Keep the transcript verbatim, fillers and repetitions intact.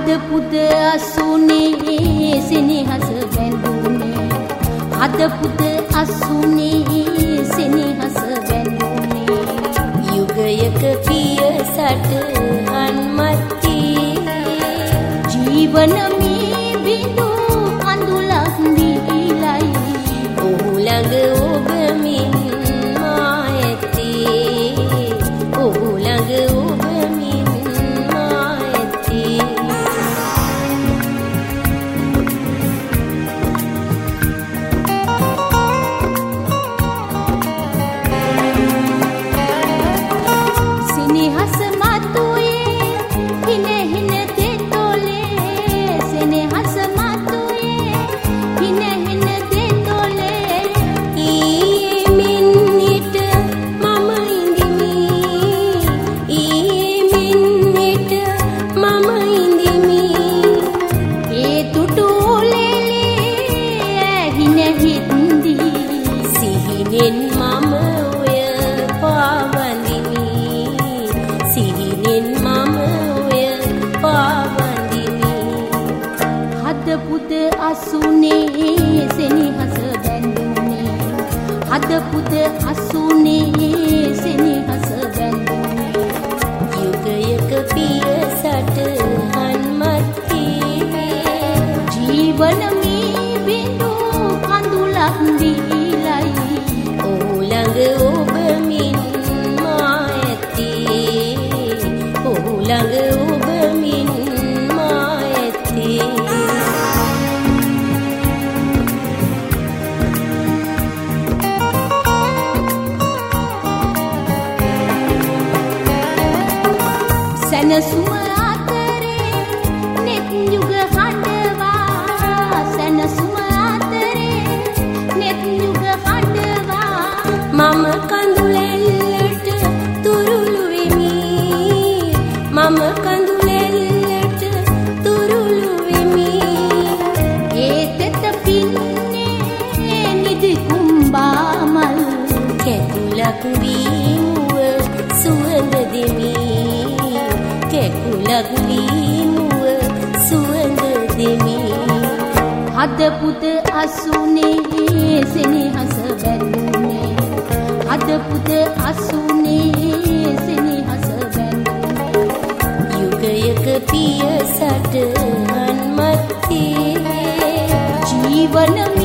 හද පුද අසුනේ සෙනෙහස බැඳුනේ හද පුද අසුනේ සෙනෙහස බැඳුනේ යුගයක පිය සටහන් මැත්තේ ජීවන මේ බිඳු අඳුලක් දීලයි ඔහු ළඟ ඔබ මින් මා ඇත්තේ ඔහු ළඟ ඔබ මින් මා ඇත්තේ සෙනෙහස මතුයේ හින හින දෙතොලේ සෙනෙහස මතුයේ හින හින දෙතොලේ ඊ මිනිට මම ඉඳිමි ඊ මිනිට මම ඉඳිමි ඒ තුටුලේ හින හින්දි සිහිනෙන් මම ඔය පාවඳිමි සිහිනෙන් මම ඔය පාවඳිමි හද පුද අසුනේ සෙනෙහස බැඳුනේ හද පුද අසුනේ සෙනෙහස බැඳුනේ යුගයක පිය සටහන් මැත්තේ ජීවන මේ බිඳු කඳුලක් දීලයි ඔහු ළඟ ඔබ මින් මා ඇත්තේ ඔහු ළඟ ඔබ මින් මා ඇත්තේ සැනසුම අතරේ නෙත් යුග හඬවා සැනසුම අතරේ නෙත් යුග හඬවා මම කඳුලෙල්ලට තුරුළු වෙමි මම කඳුලෙල්ලට තුරුළු වෙමි ඒ තෙත පින්නේ නිදි කුම්බා මල් කැකුලක් වී මුව සුවඳ දෙමි කැකුලක් වී මුව සුවඳ දෙමි හද පුද අසුනේ සෙනෙහස බැඳුනේ හද පුද අසුනේ සෙනෙහස බැඳුනේ යුගයක පිය සටහන් මැත්තේ ජීවන